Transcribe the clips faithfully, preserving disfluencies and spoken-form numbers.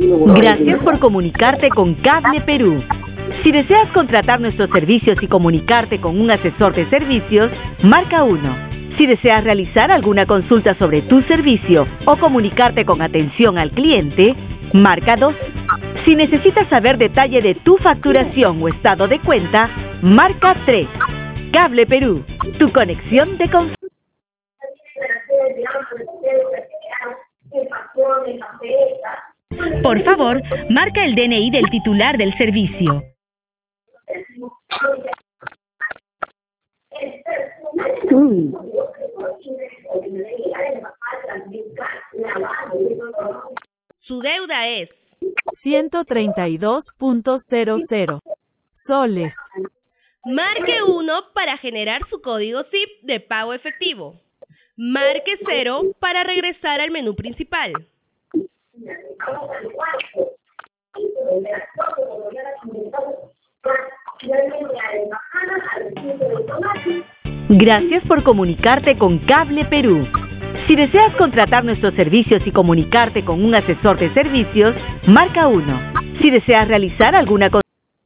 Gracias por comunicarte con Cable Perú. Si deseas contratar nuestros servicios y comunicarte con un asesor de servicios, marca uno. Si deseas realizar alguna consulta sobre tu servicio o comunicarte con atención al cliente, marca dos. Si necesitas saber detalle de tu facturación o estado de cuenta, marca tres. Cable Perú, tu conexión de confianza. Por favor, marca el D N I del titular del servicio. Mm. Su deuda es ciento treinta y dos punto cero cero soles. marque uno para generar su código S I P de pago efectivo. Marque cero para regresar al menú principal. Gracias por comunicarte con Cable Perú. Si deseas contratar nuestros servicios y comunicarte con un asesor de servicios, marca uno. Si deseas realizar alguna consulta.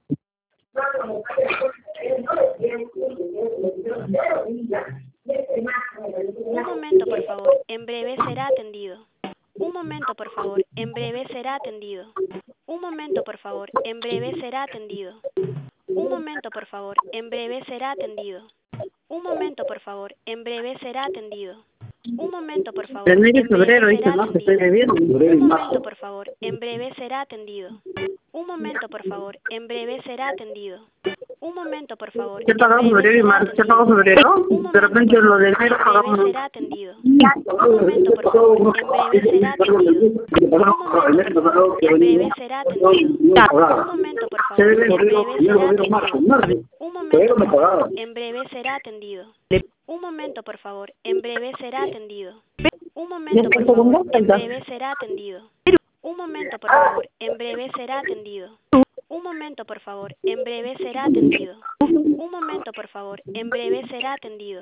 Un momento, por favor. En breve será atendido. Un momento, por favor. En breve será atendido. Un momento, por favor. En breve será atendido. Un momento, por favor. En breve será atendido. Un momento, por favor. En breve será atendido. Un momento, por favor. Enero y En breve febrero, dice, será no, que estoy atendido. debiendo. Un momento, por favor. En breve será atendido. Un momento, por favor. En breve será atendido. Un momento, por favor. ¿Qué pagamos febrero y marzo? ¿Qué pagamos febrero? De repente lo de enero pagamos. En breve será atendido. Un momento, por favor. En breve será atendido. Un momento, por favor. En breve será atendido. Un momento, por favor. En breve será atendido. Un momento, por favor. En breve será atendido. Un momento, por favor. En breve será atendido. Un momento, por favor. En breve será atendido. Un momento, por favor. En breve será atendido. Un momento, por favor. En breve será atendido. Un momento, por favor. En breve será atendido.